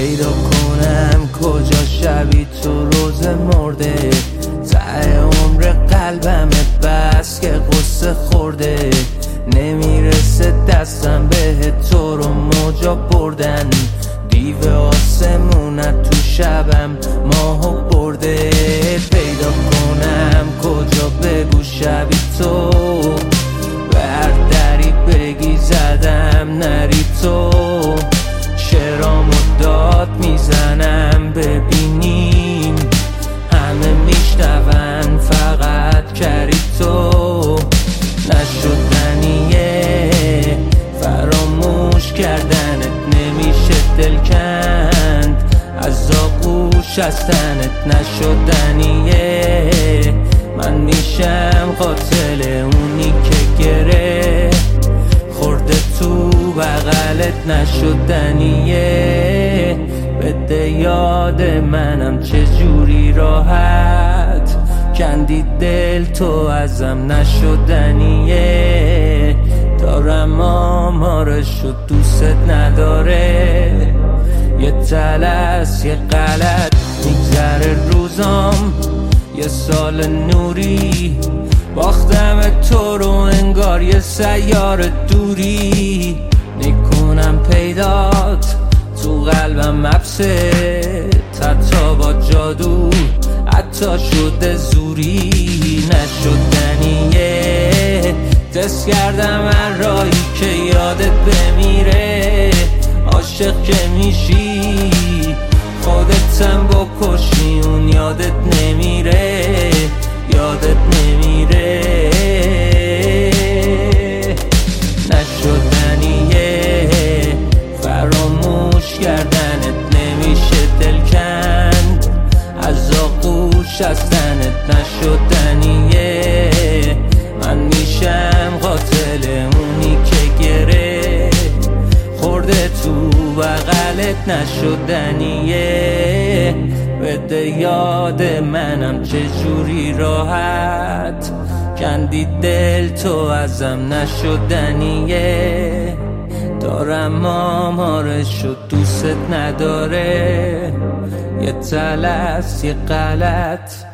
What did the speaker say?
پیدا کنم کجا شبی تو روز مرده، ته عمر قلبم بس که قصه خورده، نمیرسه دستم به تو رو موجا بردن، دیو آسمونت تو شبم ماهو برده. پیدا کنم کجا بگو شبی تو، بر دری بگی زدم نری تو، شعرامو داد میزنم ببینیم همه میشنون فقط کری تو، نشدنیه فراموش کردنت، نمیشه دل کند از آغوش از تنت، نشدنیه من میشم قاتل اونی که گره خورده تو بغلت، نشدنیه بده یاد منم چجوری راحت کندی دل تو ازم، نشدنیه دارم آمارشو دوست نداره، یه تلس یه غلط میگذره روزام، یه سال نوری باختم تو رو انگار یه سیاره دوری، میکنم پیدات تو قلبم حبسه، حتی با جادو حتی شده زوری، نشدنیه دست کردم هر راهی که یادت بمیره، عاشق که میشی خودتم بکشی اون یادت نمیره، یادت نمیره، نشدنیه فراموش کردنت، نمیشه دل کند از آغوش از تنت، نشدنیه من میشم قاتل اونی که گره خورده تو بغلت، نشدنیه بده یاد منم چجوری راحت کندی دل تو ازم، نشدنیه دارم آمارشو دوست نداره، یه تلس یه غلط